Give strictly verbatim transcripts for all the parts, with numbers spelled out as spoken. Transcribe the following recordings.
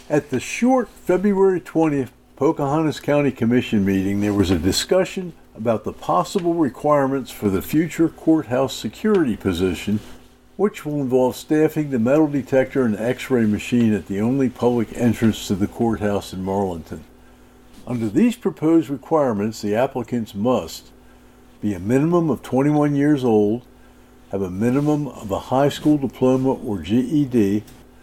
At the short February twentieth Pocahontas County Commission meeting, there was a discussion about the possible requirements for the future courthouse security position, which will involve staffing the metal detector and x-ray machine at the only public entrance to the courthouse in Marlinton. Under these proposed requirements, the applicants must be a minimum of twenty-one years old, have a minimum of a high school diploma or G E D,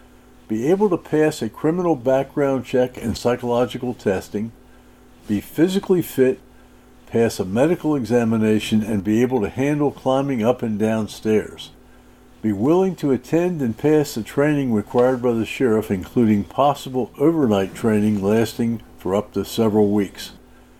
be able to pass a criminal background check and psychological testing, be physically fit, pass a medical examination, and be able to handle climbing up and down stairs. Be willing to attend and pass the training required by the sheriff, including possible overnight training lasting for up to several weeks.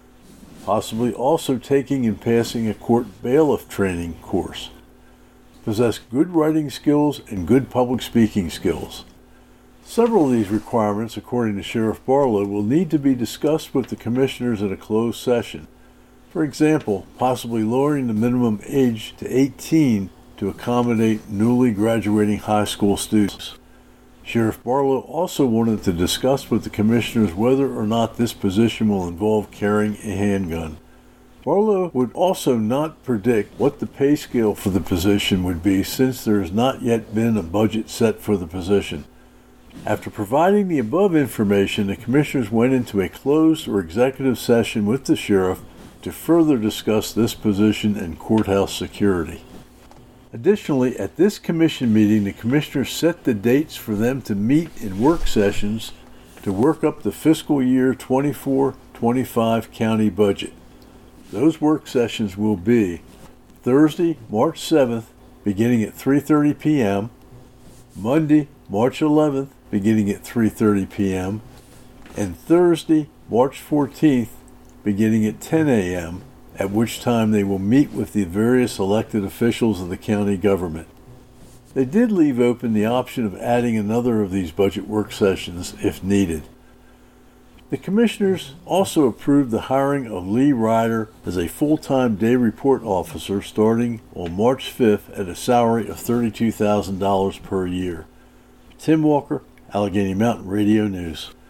Possibly also taking and passing a court bailiff training course. Possess good writing skills and good public speaking skills. Several of these requirements, according to Sheriff Barlow, will need to be discussed with the commissioners in a closed session. For example, possibly lowering the minimum age to eighteen to accommodate newly graduating high school students. Sheriff Barlow also wanted to discuss with the commissioners whether or not this position will involve carrying a handgun. Barlow would also not predict what the pay scale for the position would be, since there has not yet been a budget set for the position. After providing the above information, the commissioners went into a closed or executive session with the sheriff to further discuss this position and courthouse security. Additionally, at this commission meeting, the commissioners set the dates for them to meet in work sessions to work up the fiscal year twenty-four twenty-five county budget. Those work sessions will be Thursday, March seventh, beginning at three thirty p.m., Monday, March eleventh, beginning at three thirty p.m., and Thursday, March fourteenth, beginning at ten a.m., at which time they will meet with the various elected officials of the county government. They did leave open the option of adding another of these budget work sessions if needed. The commissioners also approved the hiring of Lee Ryder as a full-time day report officer starting on March fifth at a salary of thirty-two thousand dollars per year. Tim Walker, Allegheny Mountain Radio News.